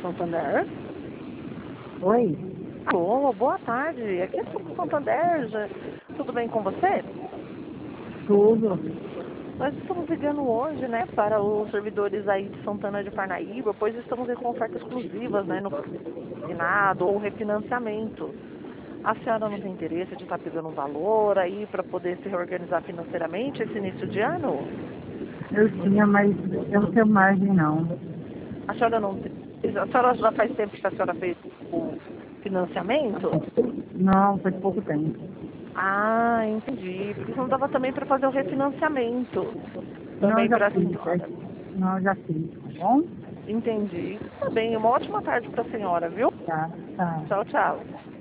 Santander. Oi, Alô, boa tarde. Aqui é do Santander. Tudo bem com você? tudo. Nós estamos ligando hoje, né, para os servidores aí de Santana de Parnaíba, pois estamos com ofertas exclusivas, né, no financiado ou refinanciamento. A senhora não tem interesse de estar pegando um valor aí para poder se reorganizar financeiramente esse início de ano? Eu tinha, mas eu não tenho margem não. A senhora não tem. A senhora já faz tempo que a senhora fez o financiamento? Não, faz pouco tempo. Ah, entendi. Porque não dava também para fazer o refinanciamento. Não, eu Também já para a fiz. senhora. Não, eu já fiz, tá bom? Entendi. Tá bem, uma ótima tarde para a senhora, viu? Tá, tá. Tchau, tchau.